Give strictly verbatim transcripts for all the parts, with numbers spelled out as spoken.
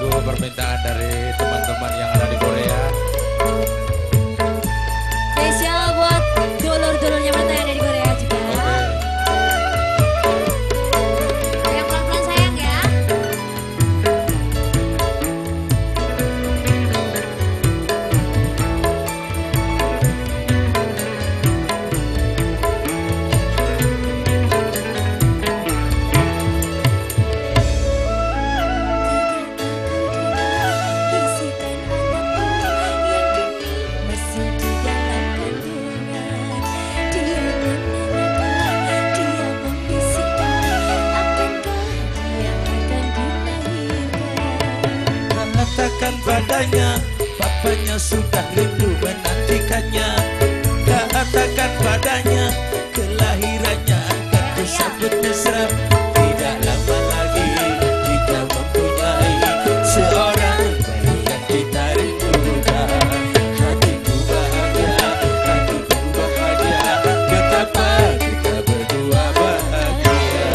lagu permintaan dari teman-teman yang ada di Korea. Spesial buat dulur-dulurnya mereka yang ada di Korea juga. Yang pelan-pelan sayang ya. Katakan padanya, papanya sudah rindu menantikannya. Katakan padanya, kelahirannya akan disambut mesra. Tidak lama lagi kita mempunyai seorang bayi yang kita rindukan. Hatiku bahagia, hatiku bahagia, betapa kita berdua bahagia.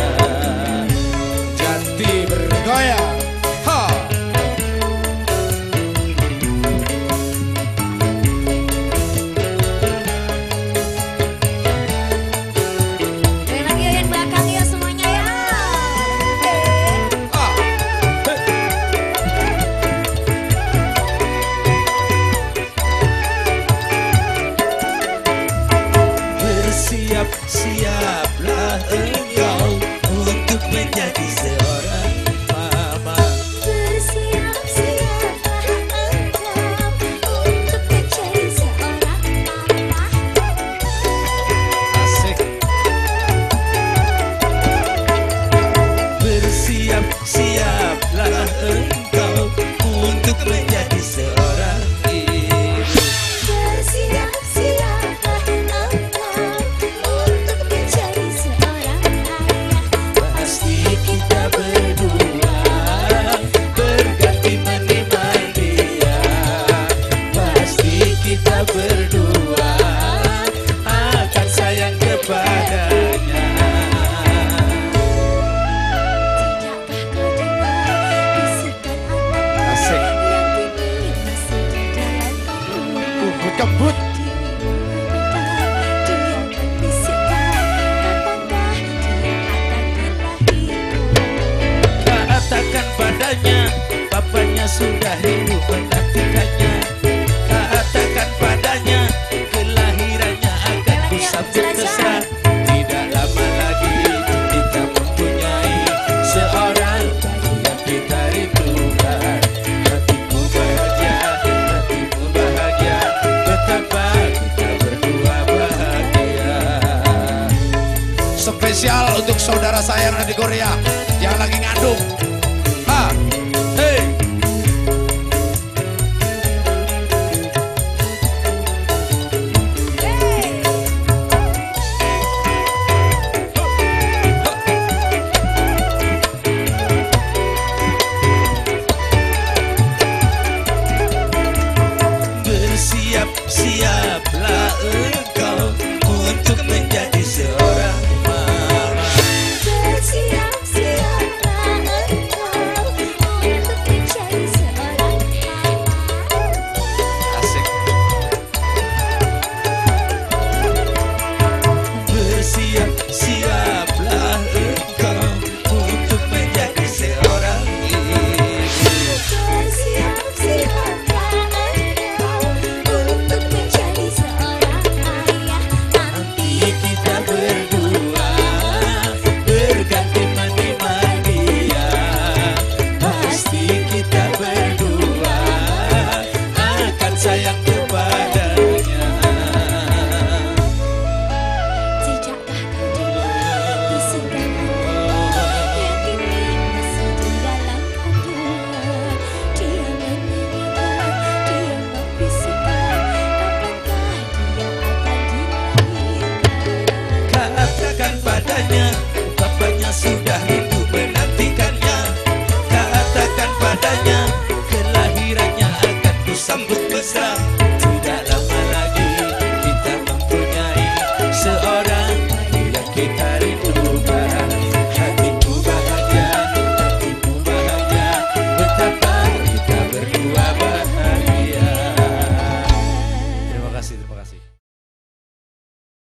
Janti bergoyang. Ha. Siaplah engkau untuk menjadi seorang mama. Bersiap-siaplah engkau untuk menjadi seorang mama. Asik. Bersiap-siaplah engkau untuk menjadi seorang ibu. Bersiap-siaplah engkau untuk menjadi seorang ayah. Pasti kita berdua berganti menimai dia. Pasti kita berdua akan sayang kepadanya. Tidakkah kau dengar bisikan anak Asik. yang kini masih di dalam kandungan? Uh, kembut. Dia membisikkan kapankah dia akan dilahirkan. Katakan padanya, papanya sudah rindu menantikannya. Katakan padanya, kelahirannya akan disambut mesra. Tidak lama lagi kita mempunyai seorang bayi yang kita rindukan. Hatiku bahagia, hatimu bahagia, betapa kita berdua bahagia. Spesial untuk saudara saya yang ada di Korea yang lagi ngandung. Ha.